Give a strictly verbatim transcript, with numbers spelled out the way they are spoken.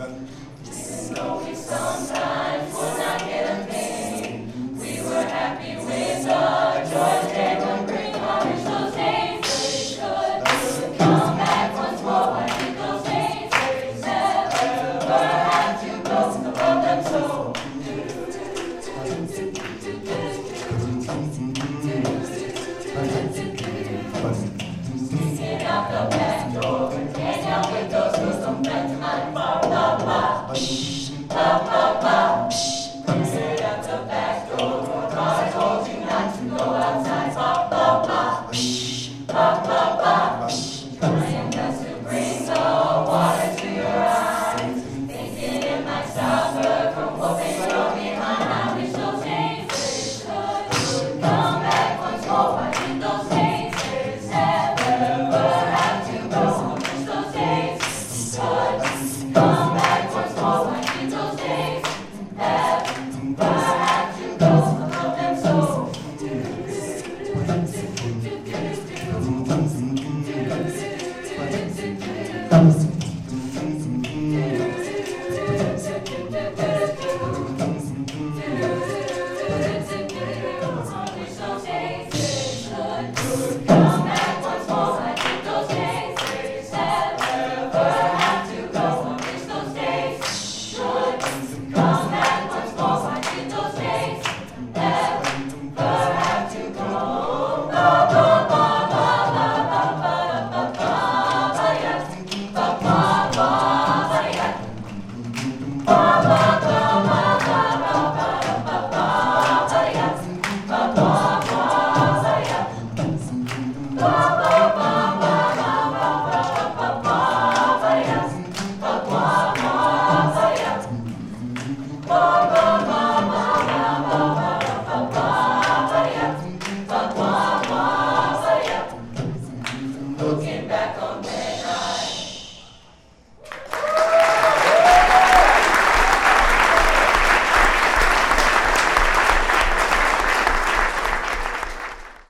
Even though we sometimes would not get a thing, we were happy with our joys they would bring. I wish those days could come back once more. I think those days never have to go. I love them so. Get out the back door, hang out with those who come back to my ba ba ba, ba ba ba. Get out the back door, I told you not to go outside. Ba ba ba, ba ba ba. I am just to bring the water to your eyes, thinking it might stop her from what they throw behind. I wish those days could come back once more. I think those days never have to go. I wish those days could come